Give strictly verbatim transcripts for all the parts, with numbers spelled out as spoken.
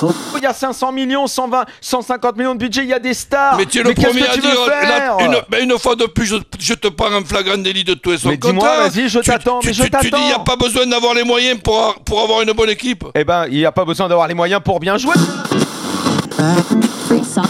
Il y a cinq cents millions, cent vingt, cent cinquante millions de budget, il y a des stars. Mais tu es le mais premier à tu dire, là, une, mais une fois de plus, je, je te prends en flagrant délit de tout et son mais dis-moi, contraire. vas-y, je t'attends, tu, mais tu, je t'attends. Tu dis, il n'y a pas besoin d'avoir les moyens pour, pour avoir une bonne équipe. Eh ben, il n'y a pas besoin d'avoir les moyens pour bien jouer. Free socks.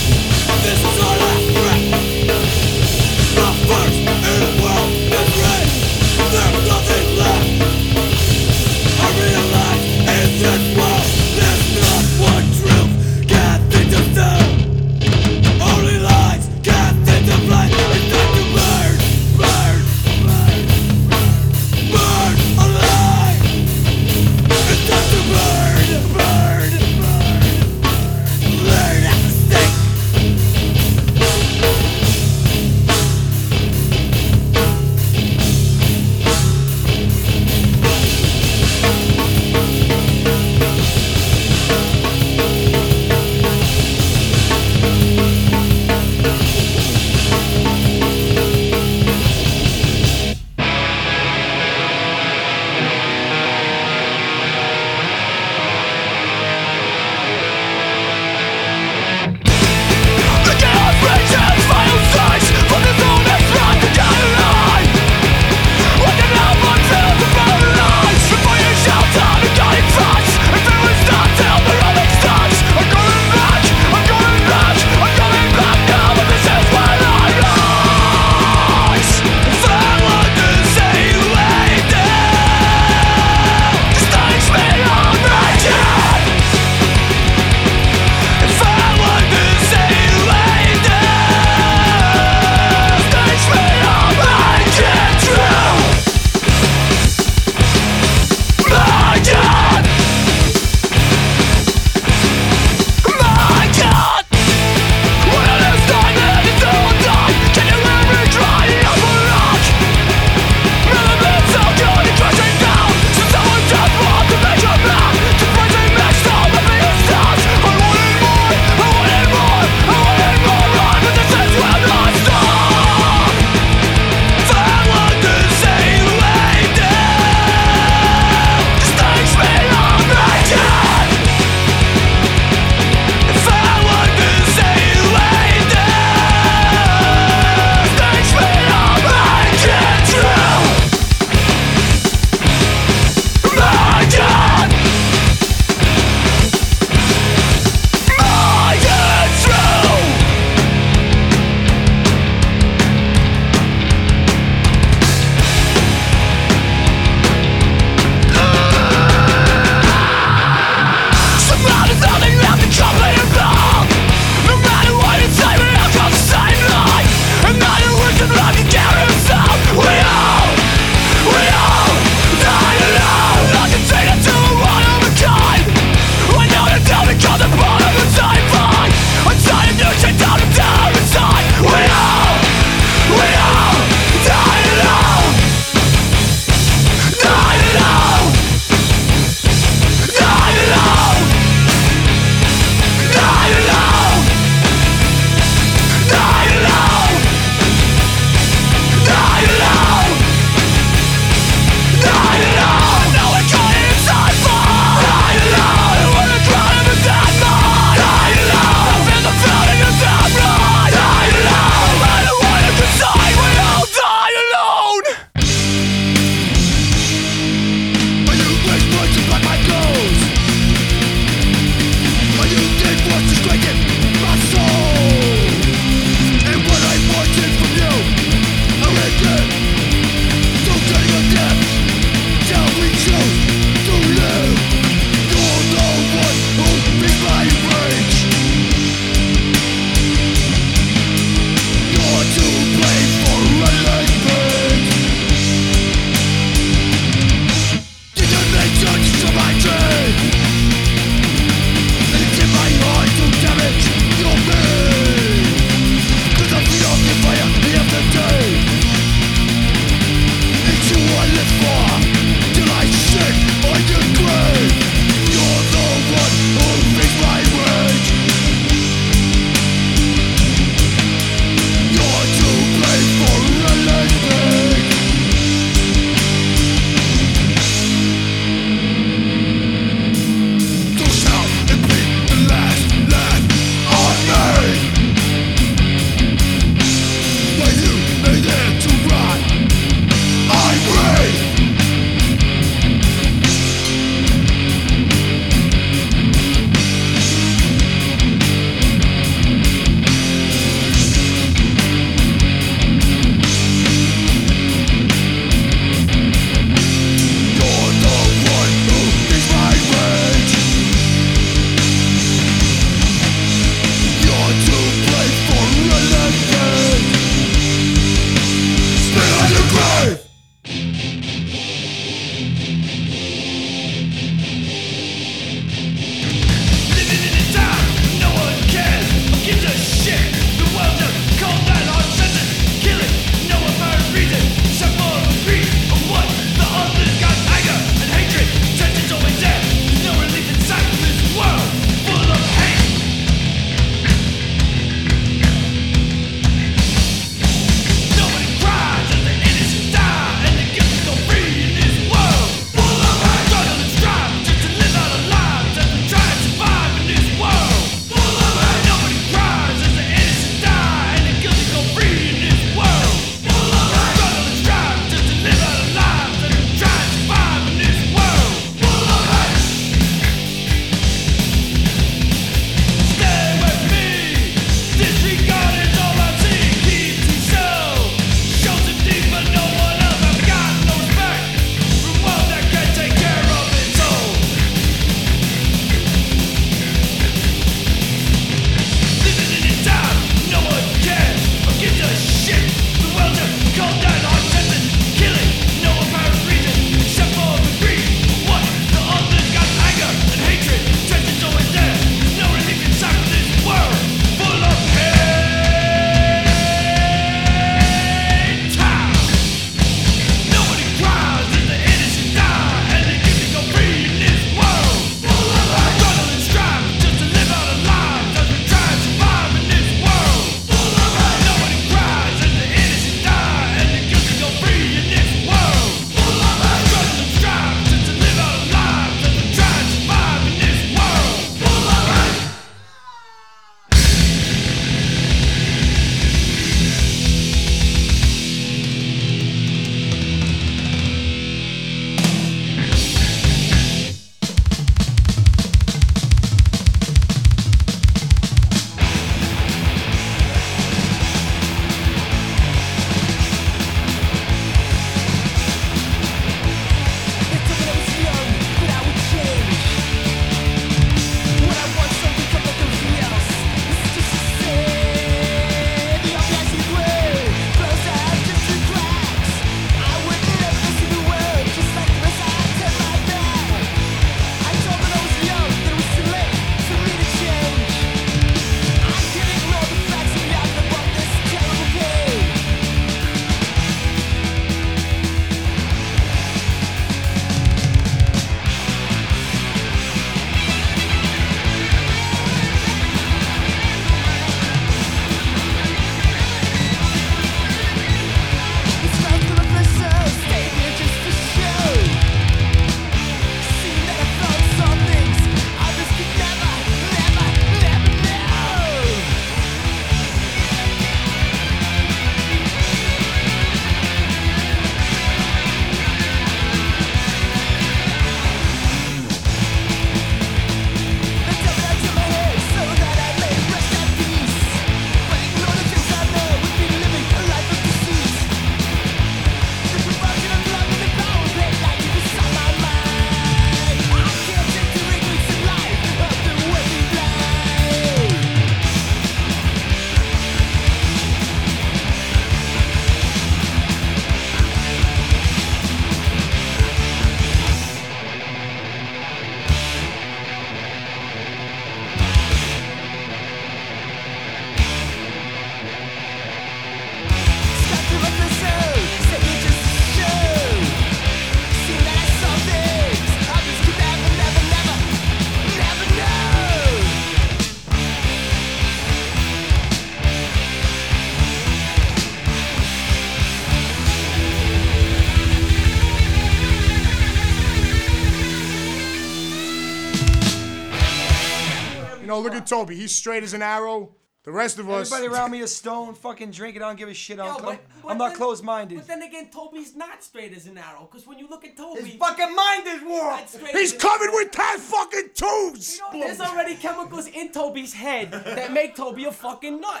know, look at Toby. He's straight as an arrow. The rest of us. Everybody around me is stoned, fucking drinking. I don't give a shit. I'm, Yo, clo- but- but I'm not then- closed-minded. But then again, Toby's not straight as an arrow. Because when you look at Toby, His fucking mind is he's warped. not straight He's as an- covered with ten fucking tubes. You know, there's already chemicals in Toby's head that make Toby a fucking nut.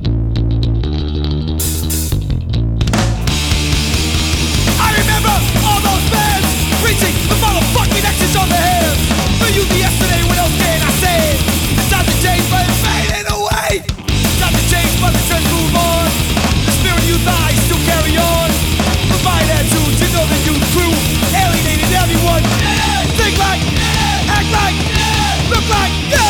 I remember all those bands preaching the motherfucking X's on their hands. For you the yesterday when okay and I say it's time to change but it's fading away. Time to change but the trends move on. The spirit you thought still carry on. Provide attitudes, you know the youth crew alienated everyone. Think like, act like, look like, yo!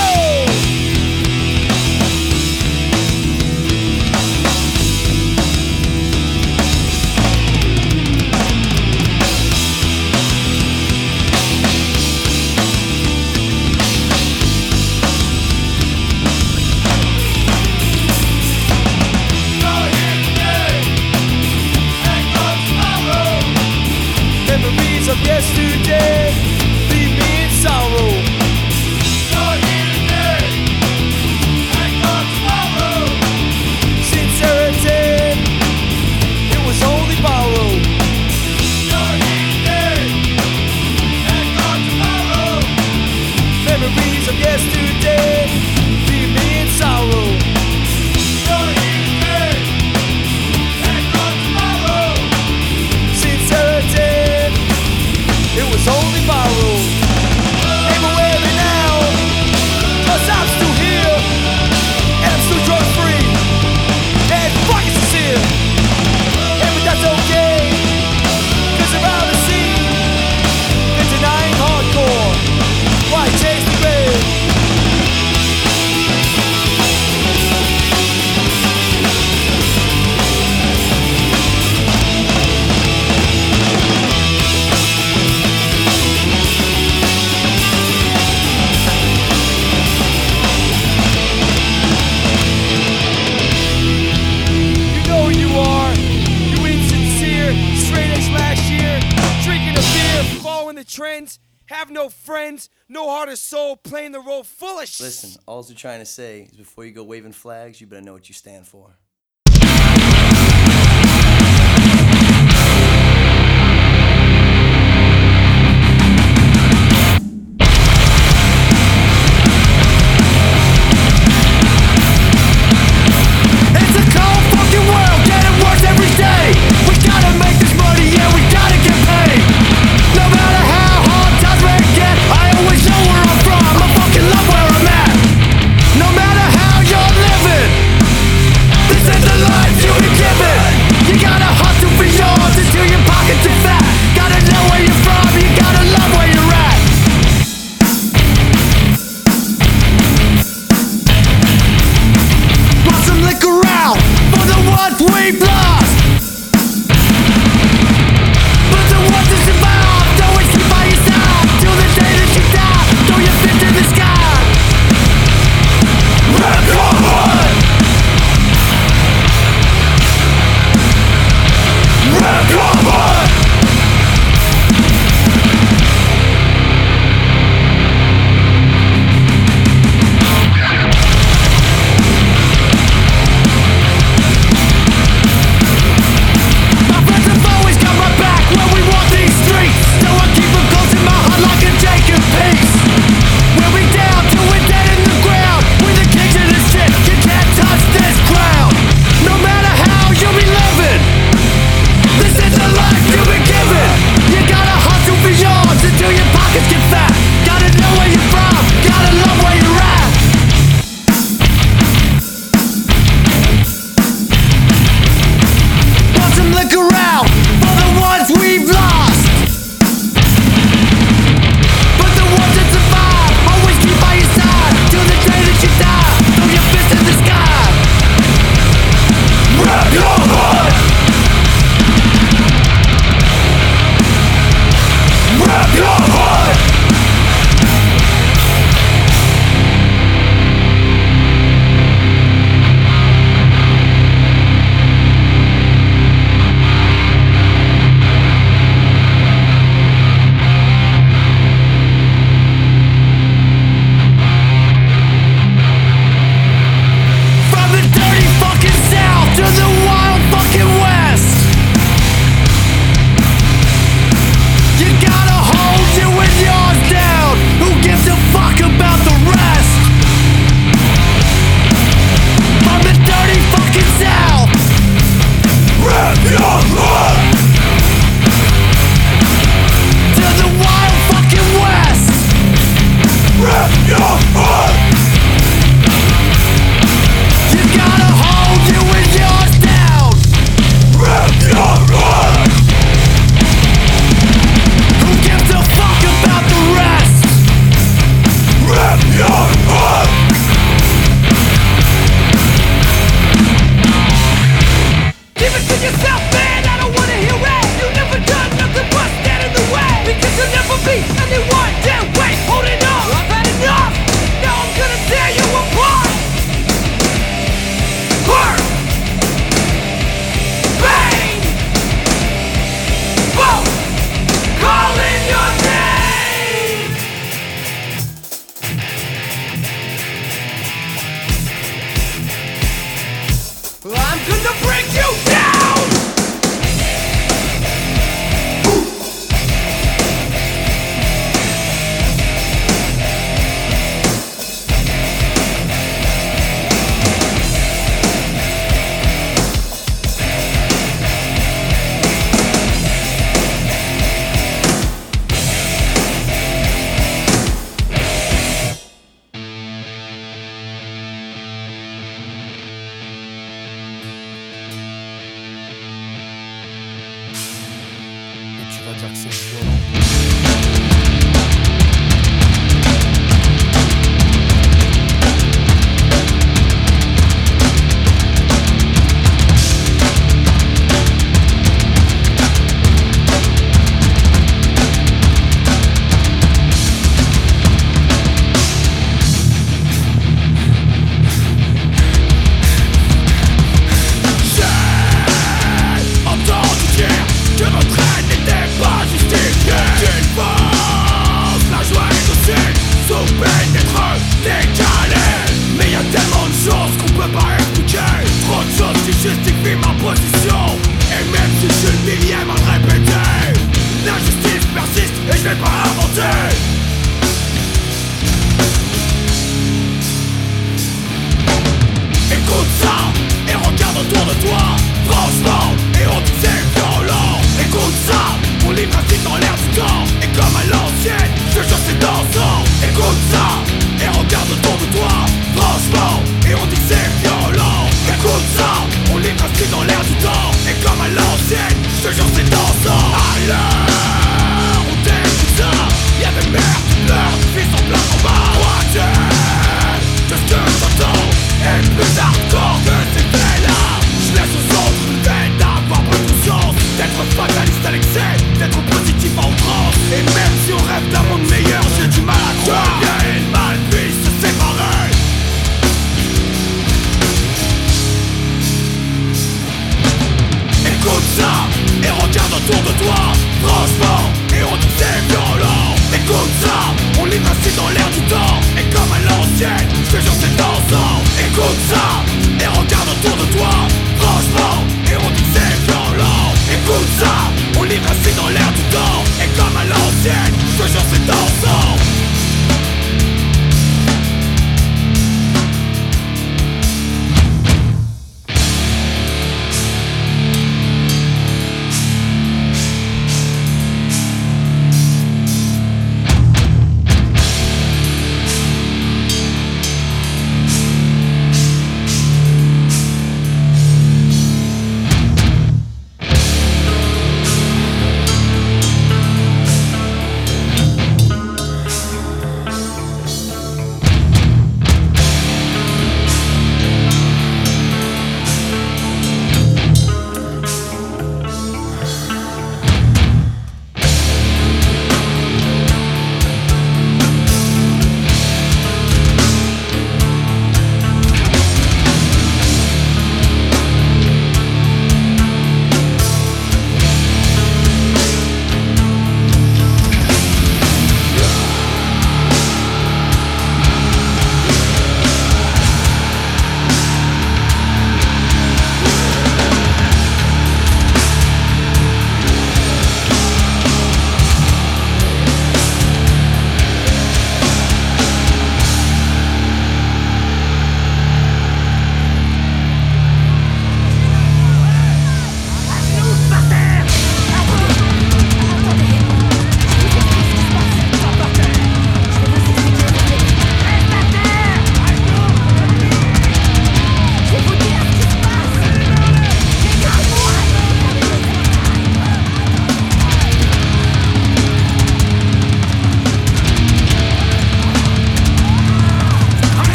Memories of yesterday leave me in sorrow. You're here today, and gone tomorrow. Sincerity, it was only borrowed. You're here today, and gone tomorrow. Memories of yesterday leave me in sorrow. You're here today, and gone tomorrow. Sincerity, it was only borrowed. Ain't wearing now, cause I'm still here. And I'm still drug free. And fucking sincere. And but that's okay. Cause around the scene, they're denying hardcore. Why chase the grave? You know who you are. You insincere, straight A's last year. Drinking a beer, following the trends. Have no friends, no heart or soul, playing the role full of shit. Listen, all we're trying to say is before you go waving flags, you better know what you stand for. It's a cold fucking world, getting worse every day. We gotta make this money, yeah, we gotta get paid. No matter how hard times may get, I always know where I'm from. I fucking love where I'm at. No matter how you're living, this to break you down.